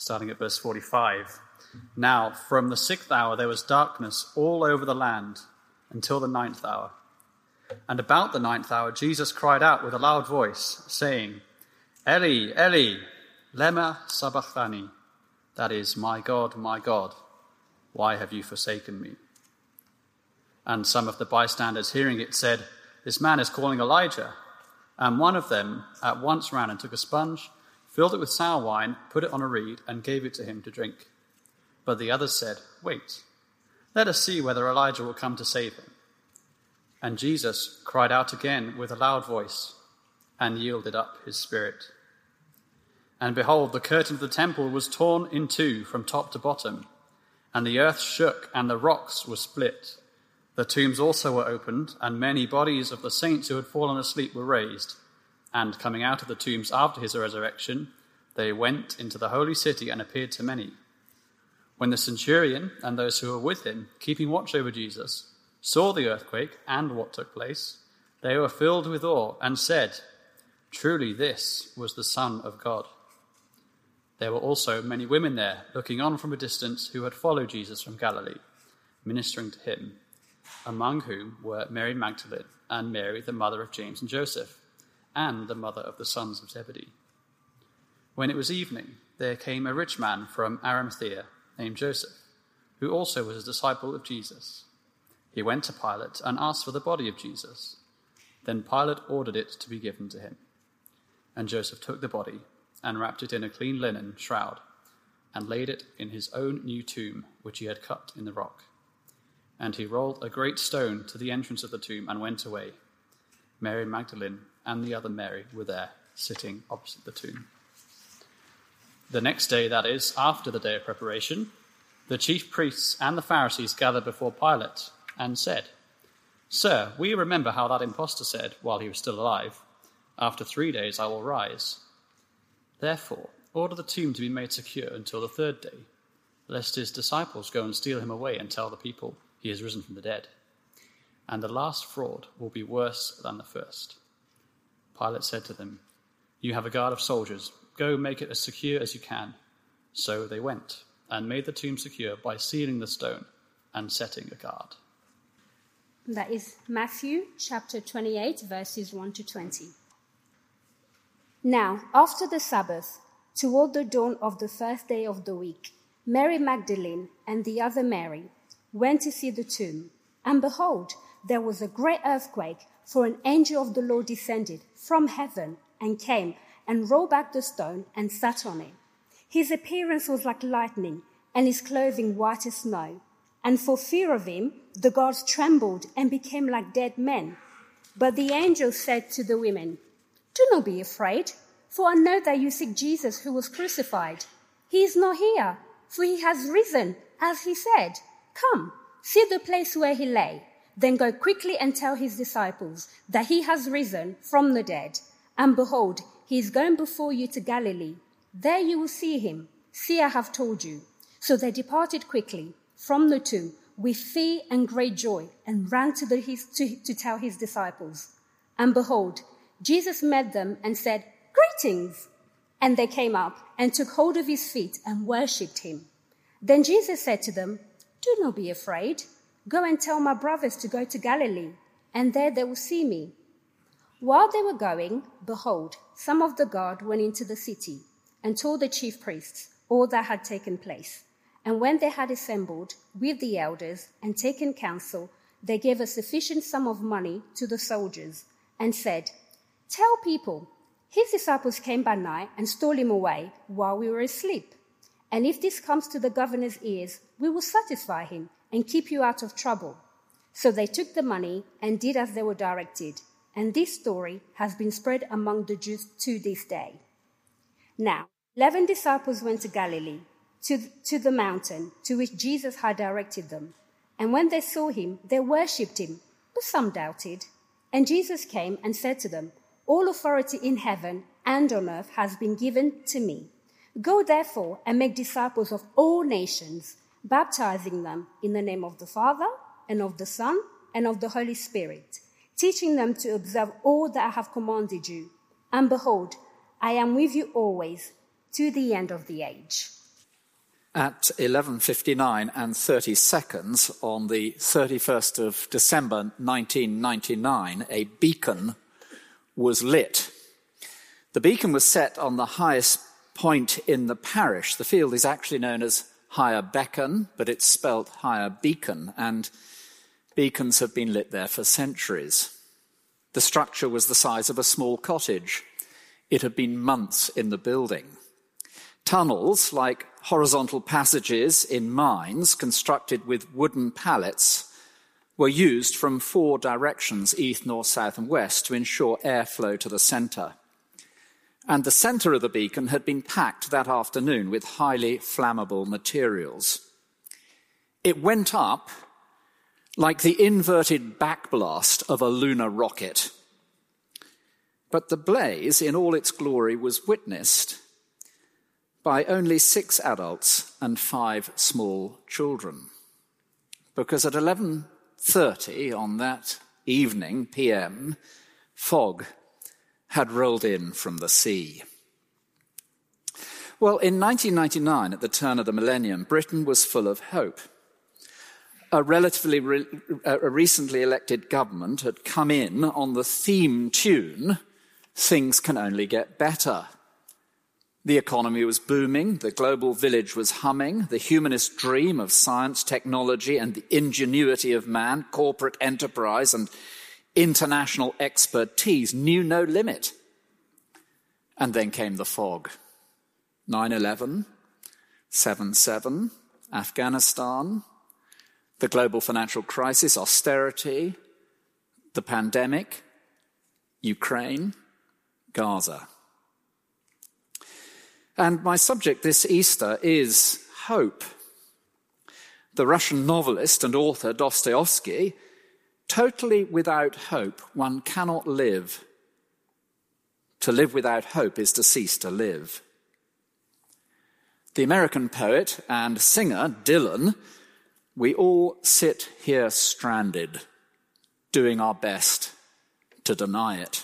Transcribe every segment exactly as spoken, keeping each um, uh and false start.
starting at verse forty-five. Now, from the sixth hour there was darkness all over the land until the ninth hour. And about the ninth hour Jesus cried out with a loud voice, saying, Eli, Eli, lema sabachthani, that is, my God, my God, why have you forsaken me? And some of the bystanders hearing it said, this man is calling Elijah. And one of them at once ran and took a sponge, filled it with sour wine, put it on a reed, and gave it to him to drink. But the others said, wait, let us see whether Elijah will come to save him. And Jesus cried out again with a loud voice and yielded up his spirit. And behold, the curtain of the temple was torn in two from top to bottom, and the earth shook and the rocks were split. The tombs also were opened, and many bodies of the saints who had fallen asleep were raised. And coming out of the tombs after his resurrection, they went into the holy city and appeared to many. When the centurion and those who were with him, keeping watch over Jesus, saw the earthquake and what took place, they were filled with awe and said, truly this was the Son of God. There were also many women there, looking on from a distance, who had followed Jesus from Galilee, ministering to him, among whom were Mary Magdalene and Mary, the mother of James and Joseph, and the mother of the sons of Zebedee. When it was evening, there came a rich man from Arimathea named Joseph, who also was a disciple of Jesus. He went to Pilate and asked for the body of Jesus. Then Pilate ordered it to be given to him. And Joseph took the body and wrapped it in a clean linen shroud and laid it in his own new tomb, which he had cut in the rock. And he rolled a great stone to the entrance of the tomb and went away. Mary Magdalene and the other Mary were there, sitting opposite the tomb. The next day, that is, after the day of preparation, the chief priests and the Pharisees gathered before Pilate and said, Sir, we remember how that impostor said, while he was still alive, after three days I will rise. Therefore, order the tomb to be made secure until the third day, lest his disciples go and steal him away and tell the people he has risen from the dead. And the last fraud will be worse than the first. Pilate said to them, You have a guard of soldiers. Go make it as secure as you can. So they went and made the tomb secure by sealing the stone and setting a guard. That is Matthew chapter twenty-eight, verses one to twenty. Now, after the Sabbath, toward the dawn of the first day of the week, Mary Magdalene and the other Mary went to see the tomb. And behold, there was a great earthquake, for an angel of the Lord descended from heaven and came and rolled back the stone and sat on it. His appearance was like lightning, and his clothing white as snow. And for fear of him, the guards trembled and became like dead men. But the angel said to the women, Do not be afraid, for I know that you seek Jesus who was crucified. He is not here, for he has risen, as he said. Come, see the place where he lay. Then go quickly and tell his disciples that he has risen from the dead. And behold, he is going before you to Galilee. There you will see him. See, I have told you. So they departed quickly from the tomb with fear and great joy, and ran to, the, his, to, to tell his disciples. And behold, Jesus met them and said, Greetings! And they came up and took hold of his feet and worshipped him. Then Jesus said to them, Do not be afraid. Go and tell my brothers to go to Galilee, and there they will see me. While they were going, behold, some of the guard went into the city and told the chief priests all that had taken place. And when they had assembled with the elders and taken counsel, they gave a sufficient sum of money to the soldiers and said, Tell people, his disciples came by night and stole him away while we were asleep. And if this comes to the governor's ears, we will satisfy him and keep you out of trouble. So they took the money and did as they were directed. And this story has been spread among the Jews to this day. Now, eleven disciples went to Galilee, to, to the mountain to which Jesus had directed them. And when they saw him, they worshipped him, but some doubted. And Jesus came and said to them, All authority in heaven and on earth has been given to me. Go therefore and make disciples of all nations, baptizing them in the name of the Father and of the Son and of the Holy Spirit, teaching them to observe all that I have commanded you. And behold, I am with you always to the end of the age. At eleven fifty-nine and thirty seconds on the thirty-first of December nineteen ninety-nine, a beacon was lit. The beacon was set on the highest point in the parish. The field is actually known as Higher Beacon, but it's spelt Higher Beacon, and beacons have been lit there for centuries. The structure was the size of a small cottage. It had been months in the building. Tunnels, like horizontal passages in mines constructed with wooden pallets, were used from four directions, east, north, south, and west, to ensure airflow to the centre. And the centre of the beacon had been packed that afternoon with highly flammable materials. It went up like the inverted backblast of a lunar rocket. But the blaze, in all its glory, was witnessed by only six adults and five small children. Because at eleven thirty on that evening, P M, fog had rolled in from the sea. Well, in nineteen ninety-nine, at the turn of the millennium, Britain was full of hope. A relatively re- a recently elected government had come in on the theme tune, "Things can only get better." The economy was booming, the global village was humming, the humanist dream of science, technology, and the ingenuity of man, corporate enterprise, and international expertise knew no limit. And then came the fog. nine eleven, seven seven, Afghanistan, the global financial crisis, austerity, the pandemic, Ukraine, Gaza. And my subject this Easter is hope. The Russian novelist and author Dostoevsky, totally without hope, one cannot live. To live without hope is to cease to live. The American poet and singer Dylan, we all sit here stranded, doing our best to deny it.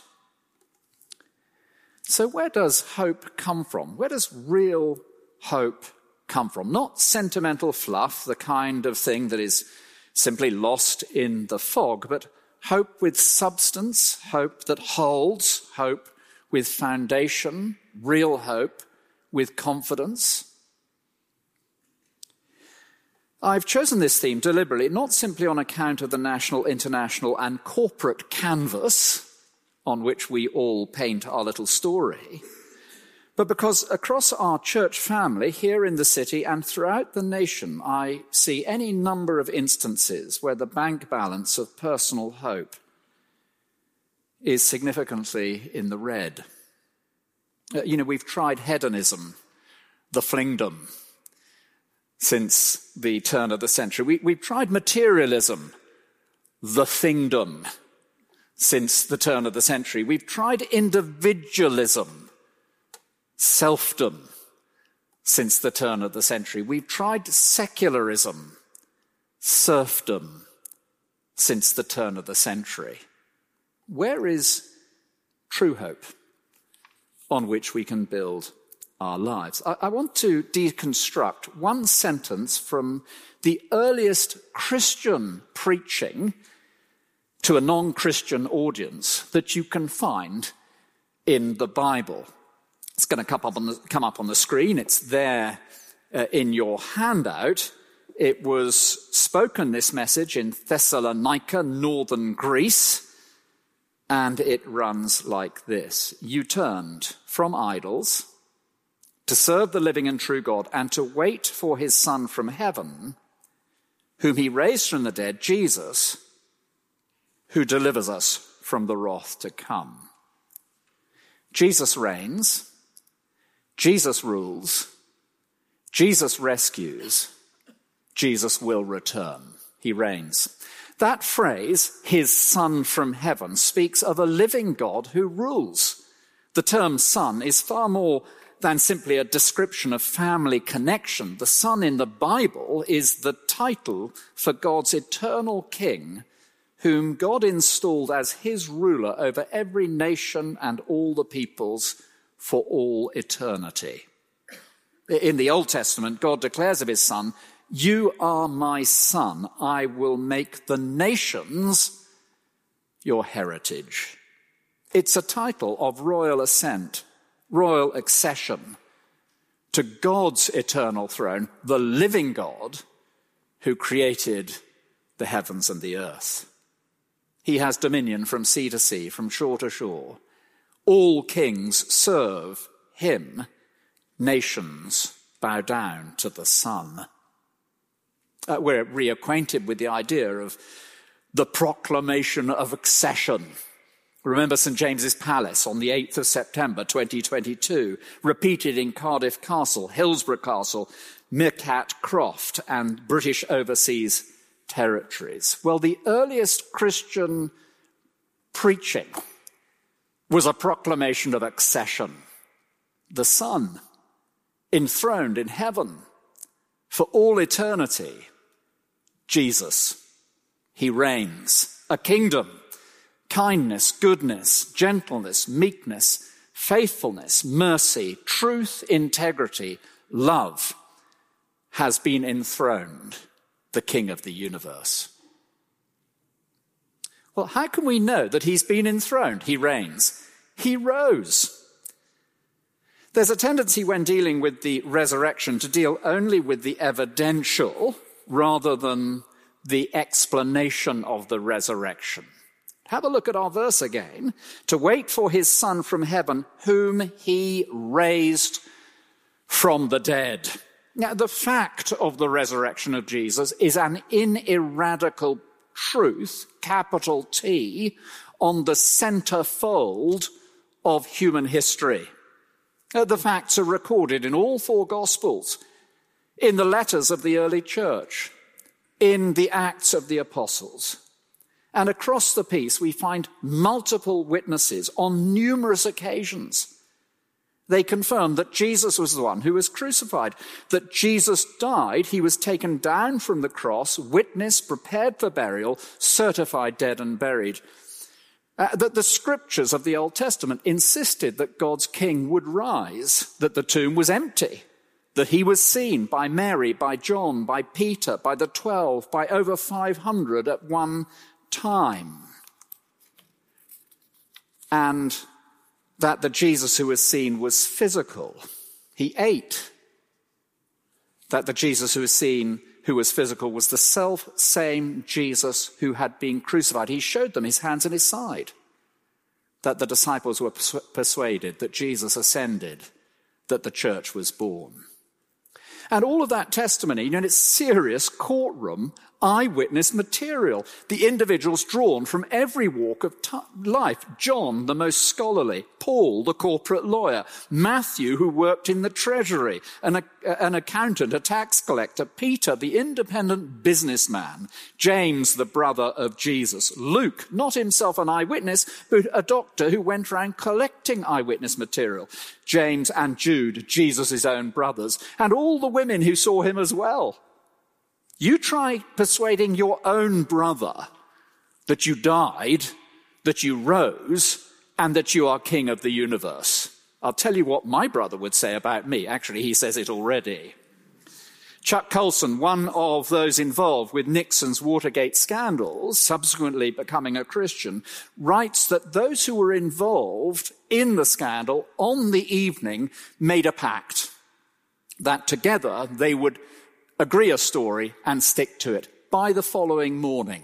So where does hope come from? Where does real hope come from? Not sentimental fluff, the kind of thing that is simply lost in the fog, but hope with substance, hope that holds, hope with foundation, real hope with confidence. I've chosen this theme deliberately, not simply on account of the national, international, and corporate canvas on which we all paint our little story, but because across our church family here in the city and throughout the nation, I see any number of instances where the bank balance of personal hope is significantly in the red. Uh, you know, we've tried hedonism, the flingdom, since the turn of the century. We, we've tried materialism, the thingdom, since the turn of the century. We've tried individualism, selfdom, since the turn of the century. We've tried secularism, serfdom, since the turn of the century. Where is true hope on which we can build our lives? I, I want to deconstruct one sentence from the earliest Christian preaching to a non-Christian audience that you can find in the Bible. It's going to come up on the, come up on the screen. It's there uh, in your handout. It was spoken, this message, in Thessalonica, northern Greece, and it runs like this. You turned from idols to serve the living and true God and to wait for his Son from heaven, whom he raised from the dead, Jesus, who delivers us from the wrath to come. Jesus reigns, Jesus rules, Jesus rescues, Jesus will return. He reigns. That phrase, his Son from heaven, speaks of a living God who rules. The term son is far more than simply a description of family connection. The Son in the Bible is the title for God's eternal King, whom God installed as his ruler over every nation and all the peoples for all eternity. In the Old Testament, God declares of his Son, "You are my Son. I will make the nations your heritage." It's a title of royal ascent, royal accession to God's eternal throne, the living God who created the heavens and the earth. He has dominion from sea to sea, from shore to shore. All kings serve him. Nations bow down to the Son. Uh, we're reacquainted with the idea of the proclamation of accession. Remember Saint James's Palace on the eighth of September twenty twenty-two, repeated in Cardiff Castle, Hillsborough Castle, Meerkat Croft, and British overseas territories. Well, the earliest Christian preaching was a proclamation of accession. The Son, enthroned in heaven for all eternity. Jesus, he reigns. A kingdom, kindness, goodness, gentleness, meekness, faithfulness, mercy, truth, integrity, love has been enthroned, the King of the universe. Well, how can we know that he's been enthroned? He reigns. He rose. There's a tendency when dealing with the resurrection to deal only with the evidential rather than the explanation of the resurrection. Have a look at our verse again. To wait for his Son from heaven, whom he raised from the dead. Now, the fact of the resurrection of Jesus is an ineradicable truth, capital T, on the centerfold of human history. Uh, the facts are recorded in all four Gospels, in the letters of the early church, in the Acts of the Apostles. And across the piece, we find multiple witnesses on numerous occasions. They confirm that Jesus was the one who was crucified, that Jesus died, he was taken down from the cross, witnessed, prepared for burial, certified dead and buried. Uh, that the scriptures of the Old Testament insisted that God's king would rise, that the tomb was empty, that he was seen by Mary, by John, by Peter, by the twelve, by over five hundred at one time. And that the Jesus who was seen was physical. He ate. That the Jesus who was seen, who was physical, was the self-same Jesus who had been crucified. He showed them his hands and his side. That the disciples were persu- persuaded that Jesus ascended, that the church was born. And all of that testimony, you know, it's serious courtroom eyewitness material. The individuals drawn from every walk of t- life. John, the most scholarly. Paul, the corporate lawyer. Matthew, who worked in the treasury. An, an accountant, a tax collector. Peter, the independent businessman. James, the brother of Jesus. Luke, not himself an eyewitness, but a doctor who went around collecting eyewitness material. James and Jude, Jesus' own brothers. And all the women who saw him as well. You try persuading your own brother that you died, that you rose, and that you are king of the universe. I'll tell you what my brother would say about me. Actually, he says it already. Chuck Colson, one of those involved with Nixon's Watergate scandals, subsequently becoming a Christian, writes that those who were involved in the scandal on the evening made a pact that together they would agree a story and stick to it. By the following morning,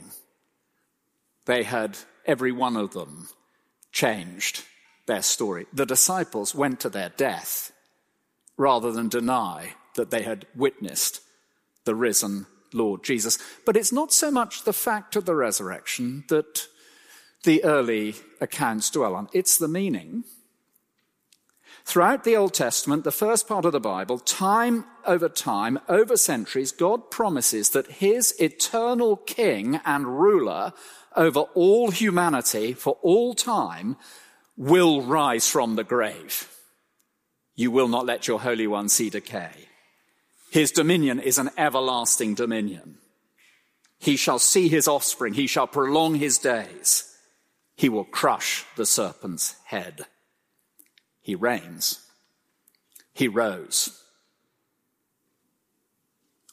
they had, every one of them, changed their story. The disciples went to their death rather than deny that they had witnessed the risen Lord Jesus. But it's not so much the fact of the resurrection that the early accounts dwell on. It's the meaning. Throughout the Old Testament, the first part of the Bible, time over time, over centuries, God promises that his eternal king and ruler over all humanity for all time will rise from the grave. You will not let your Holy One see decay. His dominion is an everlasting dominion. He shall see his offspring. He shall prolong his days. He will crush the serpent's head. He reigns. He rose.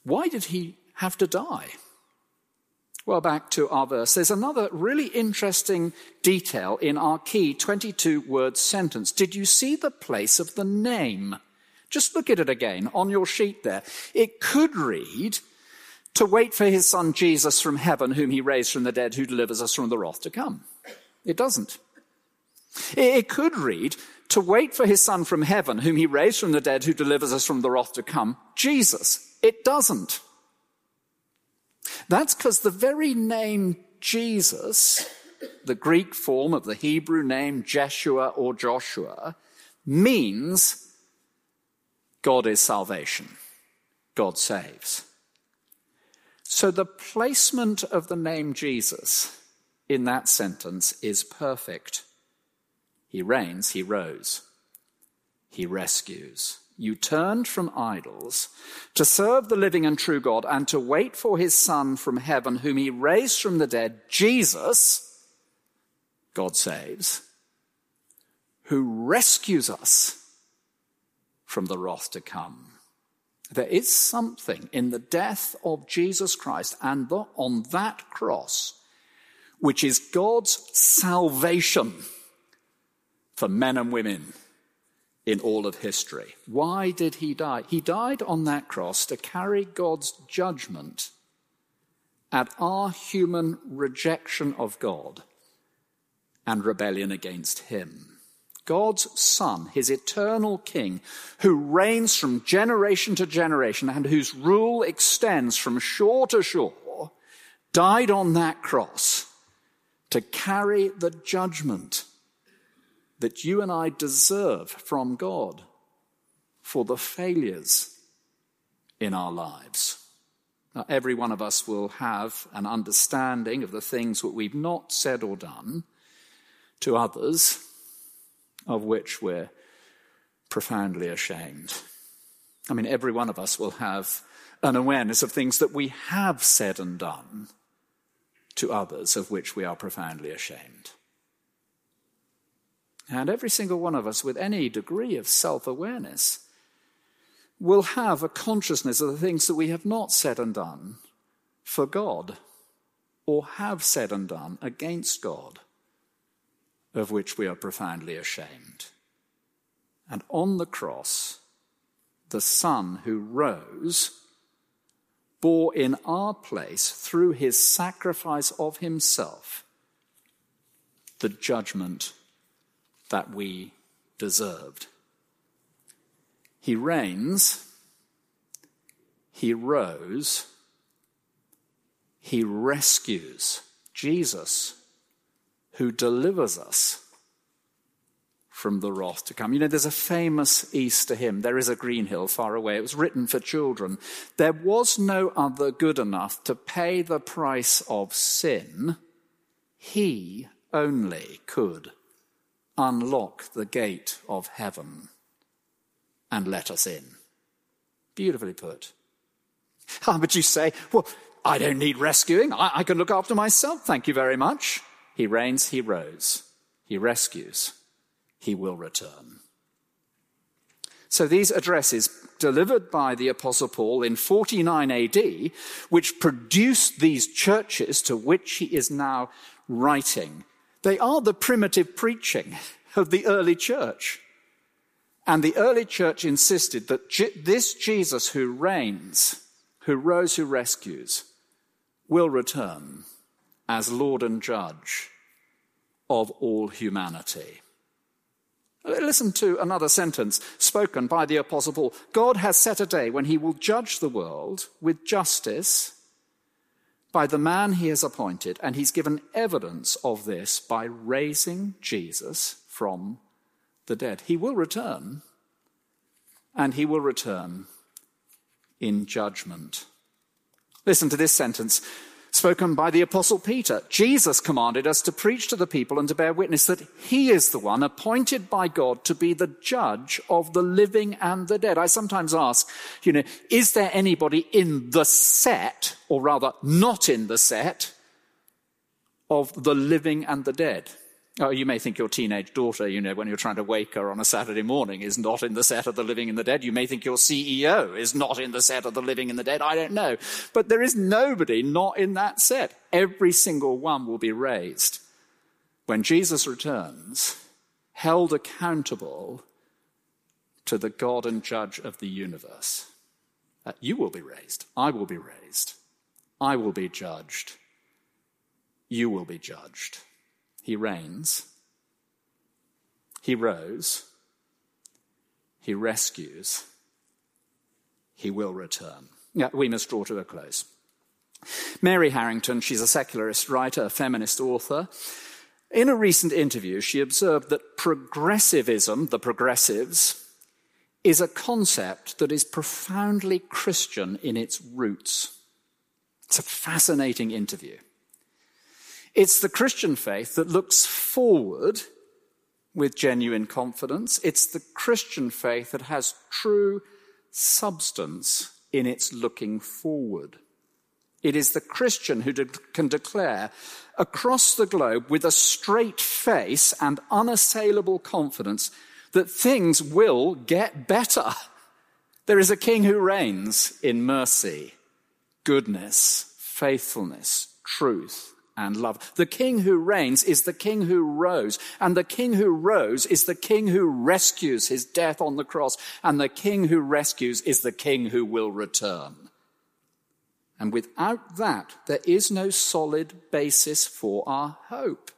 Why did he have to die? Well, back to our verse. There's another really interesting detail in our key twenty-two word sentence. Did you see the place of the name? Just look at it again on your sheet there. It could read, to wait for his son Jesus from heaven, whom he raised from the dead, who delivers us from the wrath to come. It doesn't. It could read, to wait for his son from heaven, whom he raised from the dead, who delivers us from the wrath to come, Jesus. It doesn't. That's because the very name Jesus, the Greek form of the Hebrew name Jeshua or Joshua, means God is salvation. God saves. So the placement of the name Jesus in that sentence is perfect. He reigns, he rose, he rescues. You turned from idols to serve the living and true God and to wait for his Son from heaven, whom he raised from the dead, Jesus, God saves, who rescues us from the wrath to come. There is something in the death of Jesus Christ and the, on that cross, which is God's salvation for men and women in all of history. Why did he die? He died on that cross to carry God's judgment at our human rejection of God and rebellion against him. God's Son, his eternal King, who reigns from generation to generation and whose rule extends from shore to shore, died on that cross to carry the judgment that you and I deserve from God for the failures in our lives. Now, every one of us will have an understanding of the things that we've not said or done to others, of which we're profoundly ashamed. I mean, every one of us will have an awareness of things that we have said and done to others, of which we are profoundly ashamed. And every single one of us with any degree of self-awareness will have a consciousness of the things that we have not said and done for God, or have said and done against God, of which we are profoundly ashamed. And on the cross, the Son who rose bore in our place, through his sacrifice of himself, the judgment that we deserved. He reigns, he rose, he rescues. Jesus, who delivers us from the wrath to come. You know, there's a famous Easter hymn, There is a Green Hill Far Away. It was written for children. There was no other good enough to pay the price of sin. He only could unlock the gate of heaven and let us in. Beautifully put. Ah, but you say, well, I don't need rescuing. I, I can look after myself. Thank you very much. He reigns, he rose. He rescues. He will return. So these addresses delivered by the Apostle Paul in forty-nine A D, which produced these churches to which he is now writing, they are the primitive preaching of the early church. And the early church insisted that Je- this Jesus who reigns, who rose, who rescues, will return as Lord and Judge of all humanity. Listen to another sentence spoken by the Apostle Paul. God has set a day when he will judge the world with justice by the man he has appointed, and he's given evidence of this by raising Jesus from the dead. He will return, and he will return in judgment. Listen to this sentence spoken by the Apostle Peter. Jesus commanded us to preach to the people and to bear witness that he is the one appointed by God to be the judge of the living and the dead. I sometimes ask, you know, is there anybody in the set, or rather not in the set, of the living and the dead? Oh, you may think your teenage daughter, you know, when you're trying to wake her on a Saturday morning, is not in the set of The Living and the Dead. You may think your C E O is not in the set of The Living and the Dead. I don't know. But there is nobody not in that set. Every single one will be raised when Jesus returns, held accountable to the God and judge of the universe. Uh, you will be raised. I will be raised. I will be judged. You will be judged. He reigns. He rose. He rescues. He will return. Yeah, we must draw to a close. Mary Harrington, she's a secularist writer, a feminist author. In a recent interview, she observed that progressivism, the progressives, is a concept that is profoundly Christian in its roots. It's a fascinating interview. It's the Christian faith that looks forward with genuine confidence. It's the Christian faith that has true substance in its looking forward. It is the Christian who de- can declare across the globe with a straight face and unassailable confidence that things will get better. There is a king who reigns in mercy, goodness, faithfulness, truth, and love. The king who reigns is the king who rose, and the king who rose is the king who rescues his death on the cross, and the king who rescues is the king who will return. And without that, there is no solid basis for our hope.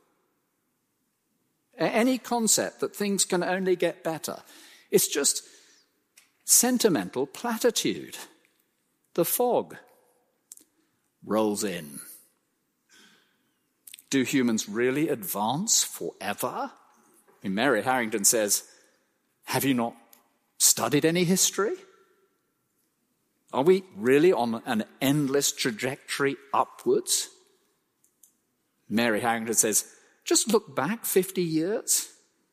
Any concept that things can only get better, it's just sentimental platitude. The fog rolls in. Do humans really advance forever? I mean, Mary Harrington says, have you not studied any history? Are we really on an endless trajectory upwards? Mary Harrington says, just look back fifty years.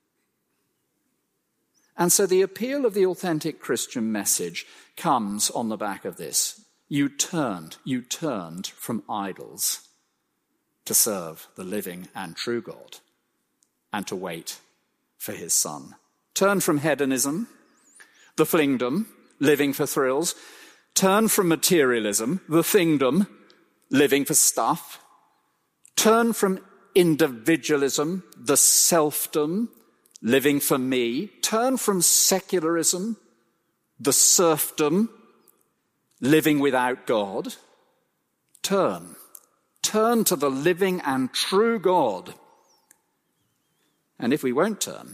And so the appeal of the authentic Christian message comes on the back of this. You turned, you turned from idols to serve the living and true God and to wait for his Son. Turn from hedonism, the flingdom, living for thrills. Turn from materialism, the thingdom, living for stuff. Turn from individualism, the selfdom, living for me. Turn from secularism, the serfdom, living without God. Turn. Turn to the living and true God. And if we won't turn,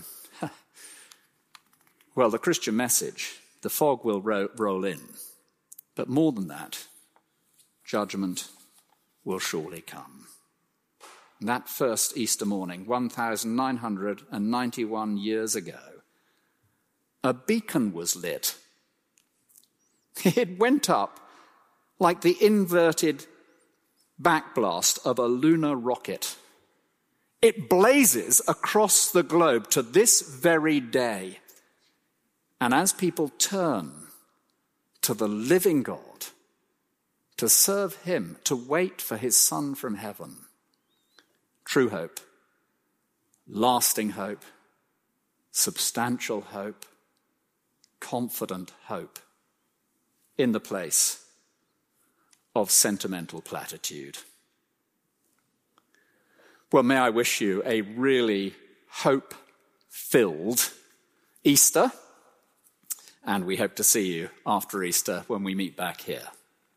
well, the Christian message, the fog will ro- roll in. But more than that, judgment will surely come. That first Easter morning, one thousand nine hundred ninety-one years ago, a beacon was lit. It went up like the inverted backblast of a lunar rocket. It blazes across the globe to this very day. And as people turn to the living God, to serve him, to wait for his Son from heaven, true hope, lasting hope, substantial hope, confident hope in the place of sentimental platitude. Well, may I wish you a really hope-filled Easter, and we hope to see you after Easter when we meet back here.